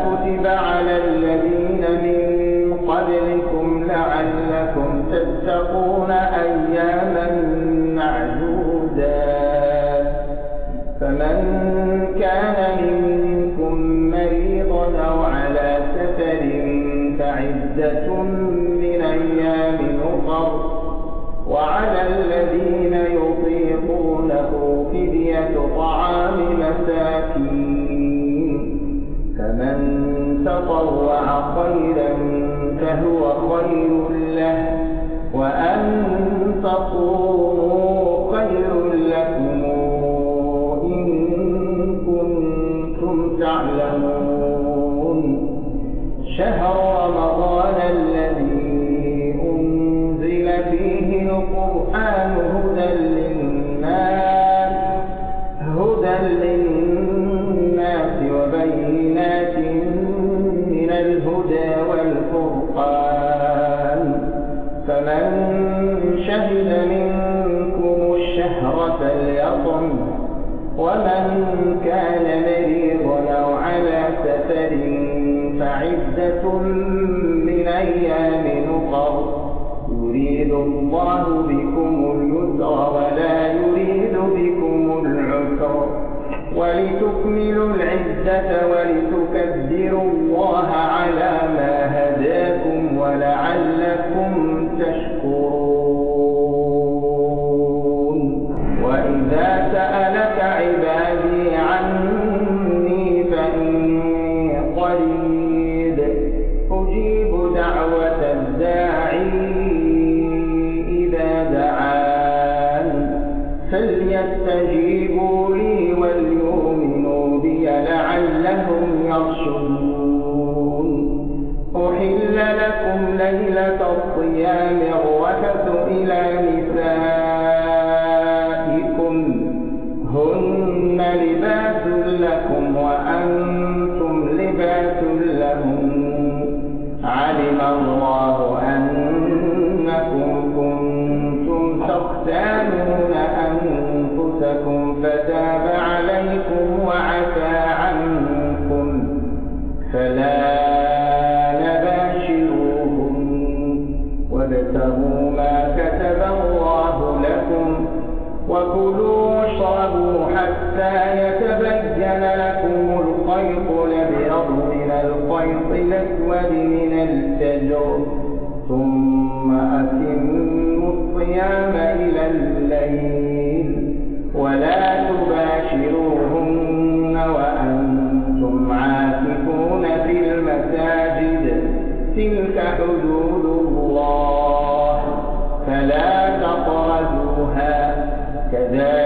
كتب على الذين من قبلكم لعلكم تتقون أياما معدودات فمن كان منكم مريضا أو على سفر فعدة من أيام أخر وعلى الذين يطيقونه فدية طعام مساكين فمن تطوع خيرا فهو خير له وأن تصوموا خير لكم إن كنتم تعلمون شهر رمضان الذي أنزل فيه القرآن هدى للناس وبينات من الهدى والفرقان فمن شهد منكم الشهر فليصم ومن كان مريضا أو على سفر فعدة من أيام أخر يريد الله بكم اليسر ولا يريد بكم العسر ولتكملوا العدة ولتكبروا الله على ما هداكم ولعلكم تشكرون وإذا سألك عبادي عني فإني قريب أجيب دعوة الداعي إذا دعان فليستجيبوا لي وليؤمنوا بي لعلهم يرشدون أحل لكم ليلة الصيام الرفث إلى نسائكم هن لباس لكم وأنتم لباس لهم علم الله أنكم كنتم تختانون أنفسكم فتاب عليكم وعفى عنكم فلا نباشروهن وابتغوا ما كتب الله لكم وكلوا واشربوا حتى يتبين لكم الخيط الأبيض من الخيط الأسود من الفجر ثم أتموا الصيام إلى الليل ولا تباشروهن وأنتم عاكفون في المساجد تلك حدود الله فلا تقربوها كذلك